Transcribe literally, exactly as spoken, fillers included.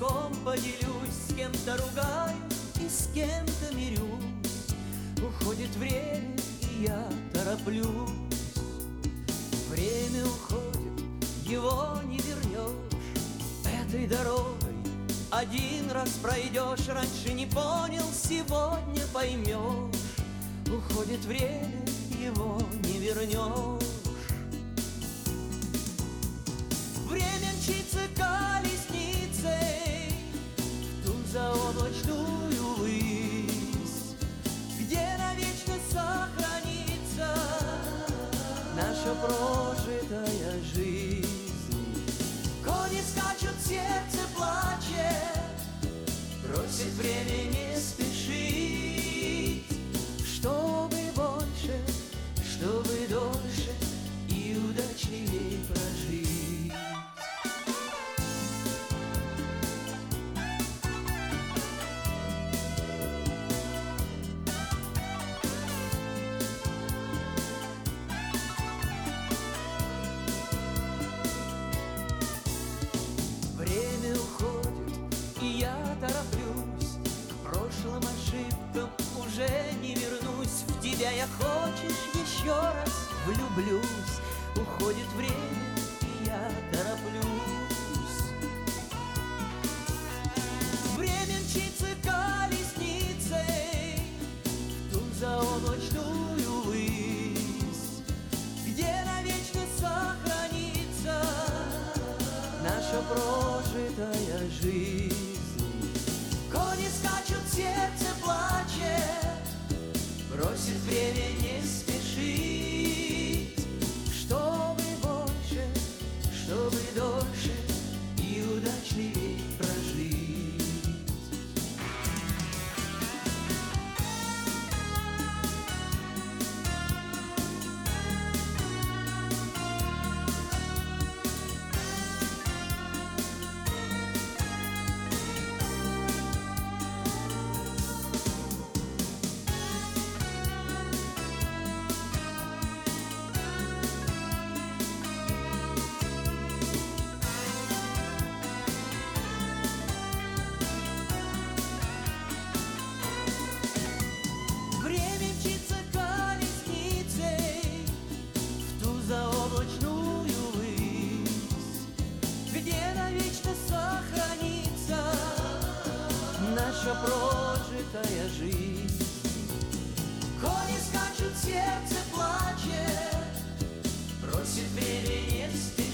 пустяком поделюсь, с кем-то ругаюсь и с кем-то мирюсь. Уходит время, и я тороплюсь. Время уходит, его не вернешь. Этой дорогой один раз пройдешь. Раньше не понял, сегодня поймешь. Уходит время, его не вернешь. Время мчится колесницей в ту заоблачную высь, где навечно сохранится наша прожитая жизнь. Кони скачут, сердце плачет, просит время не спешить, чтобы больше, чтобы дольше и удачливей прожить. Время уходит, и я тороплюсь. К прошлым ошибкам уже не вернусь. В тебя я, хочешь, еще раз влюблюсь. Уходит время, и я тороплюсь. Время мчится колесницей в ту заоблачную высь, где навечно сохранится наша прожитая жизнь. Кони скачут, сердце плачет, просит время не спешить, чтобы больше, чтобы дольше и удачливей прожить. Заоблачную высь, где навечно сохранится наша прожитая жизнь. Кони скачут, сердце плачет, просит время не спешить,